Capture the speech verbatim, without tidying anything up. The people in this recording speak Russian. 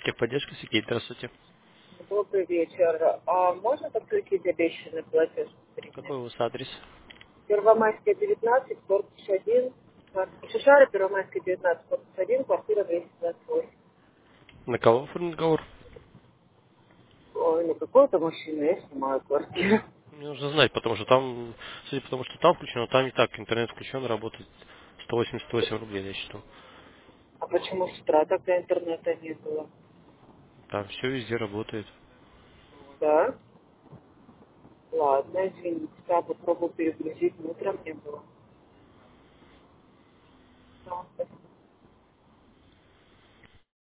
Техподдержка, Сергей, здравствуйте. Добрый вечер. А можно подключить обещанный платеж принять? Какой у вас адрес? Первомайская, девятнадцать, корпус один. Шишара, Первомайская, девятнадцать, корпус один, квартира двести двадцать восемь. На кого оформлен договор? Ой, ну какой-то мужчина, я снимаю квартиру. Мне нужно знать, потому что там, судя по тому, что там включено, там и так интернет включен, работает сто восемьдесят восемь рублей, я считаю. А почему с утра тогда интернета не было? Там все везде работает. Да? Ладно, извините, я попробую перегрузить, но утром не было. Да, спасибо.